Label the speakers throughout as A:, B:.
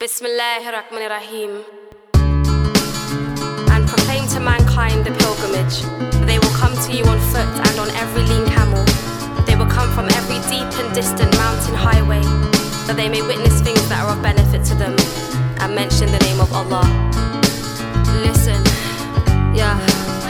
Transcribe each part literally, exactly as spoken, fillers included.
A: Bismillahirrahmanirrahim. And proclaim to mankind the pilgrimage. They will come to you on foot and on every lean camel. They will come from every deep and distant mountain highway, that they may witness things that are of benefit to them and mention the name of Allah. Listen, yeah.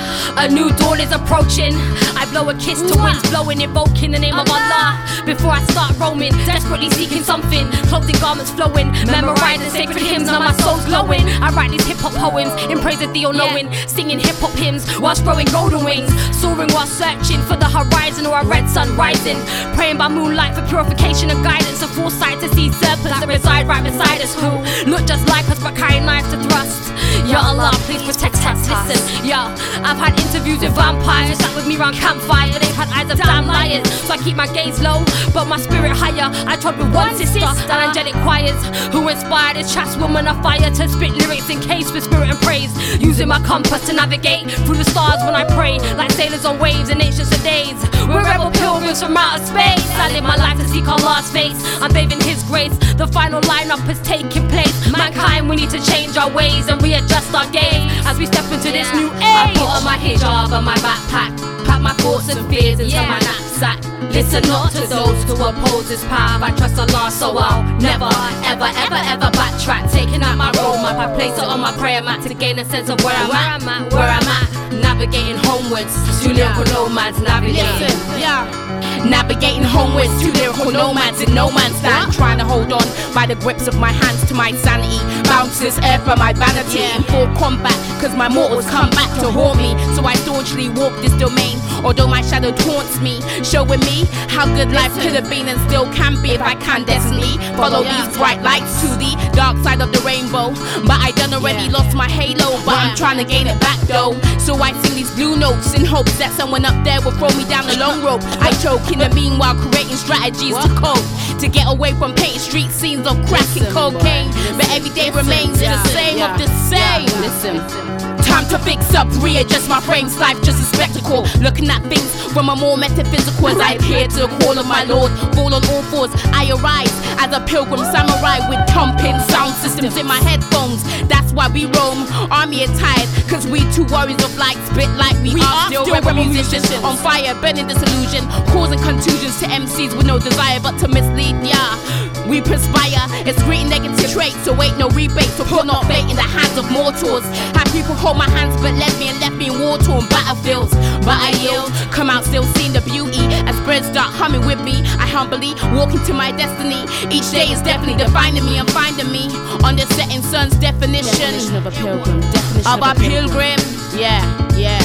B: A new dawn is approaching. I blow a kiss to winds blowing, invoking the name of Allah. Before I start roaming, desperately seeking something. Clothing garments flowing, memorizing sacred hymns, now my soul's glowing. I write these hip-hop poems in praise of the all-knowing, singing hip-hop hymns whilst growing golden wings, soaring while searching for the horizon or a red sun rising. Praying by moonlight for purification and guidance, and foresight to see serpents that reside right beside us, who look just like us but carry knives to thrust. Ya Allah, please protect us. Listen, yo, I've had interviews with vampires, sat with me round campfire. They've had eyes of damn liars, so I keep my gaze low, but my spirit higher. I trod with one sister, and angelic choirs, who inspired this chaste woman of fire to spit lyrics encased with spirit and praise, using my compass to navigate through the stars when I pray, like sailors on waves in ancient days. We're rebel pilgrims from outer space. I live my life to seek Allah's face. I'm bathing His grace. The final lineup is taking place. Mankind, we need to change our ways and readjust our gaze as we step into this new age. I put on my hijab and my backpack, pack my thoughts and fears into yeah. my knapsack. Listen not to those who oppose this path. I trust Allah, so I'll never, ever, ever, ever backtrack. Taking out my roadmap, I place it on my prayer mat to gain a sense of where I'm where
A: at,
B: I'm at,
A: where I'm at. Navigating homewards, two lyrical nomads navigating.
B: Listen, yeah.
C: Navigating homewards, two lyrical nomads in no man's land, trying to hold on by the grips of my hands to my sanity. Bounces air for my vanity in full combat, cause my mortals come back to haunt me. So I staunchly walk this domain, although my shadow taunts me, showing me how good life could have been and still can be if I can destiny follow these bright lights to the dark side of the rainbow. But I done already lost my halo, but I'm trying to gain it back though. So I sing these blue notes in hopes that someone up there will throw me down the long rope. I choke in the meanwhile, creating strategies to cope, to get away from painting street scenes of crack and cocaine. But every day remains the same of the same. Listen, time to fix up, readjust my frame's life just a spectacle. Looking at things from a more metaphysical as I adhere to the call of my Lord. Fall on all fours, I arise as a pilgrim samurai with thumping sound systems in my headphones. That's why we roam, army attired, cause we two warriors of light, spit like we, we are still, still rebel musicians. musicians. On fire, burning disillusion, causing contusions to M Cs with no desire but to mislead, yeah. We perspire, excreting negative traits, so ain't no rebate, so put not fate in the hands of mortals. Had people hold my hands but left me and left me in war-torn battlefields. But I yield, come out still seeing the beauty as birds start humming with me. I humbly walk into my destiny. Each day is definitely defining me and finding me on the setting sun's definition, definition of a pilgrim, definition of, of a pilgrim. pilgrim. Yeah, yeah.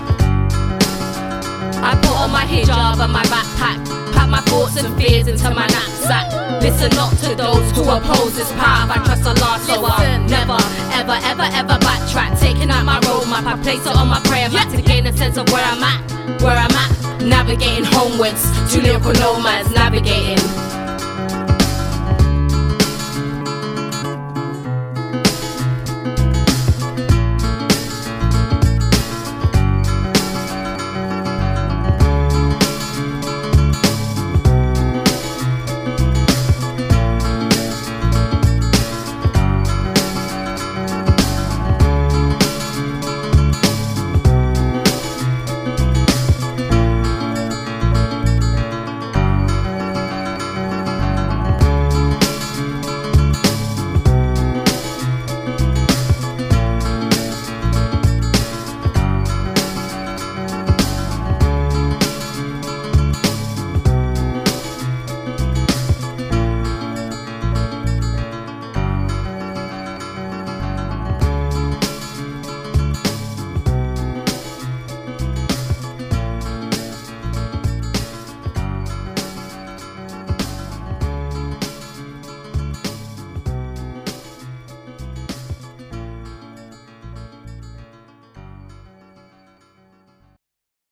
B: I put on my hijab and my backpack, pack my thoughts and fears into my knapsack. Listen not to those who oppose this path. I trust Allah, so I'll never, ever, ever, ever backtrack. Taking out my roadmap, I place it on my prayer mat to gain a sense of where I'm at, where I'm at. Navigating homewards, two lyrical nomads navigating.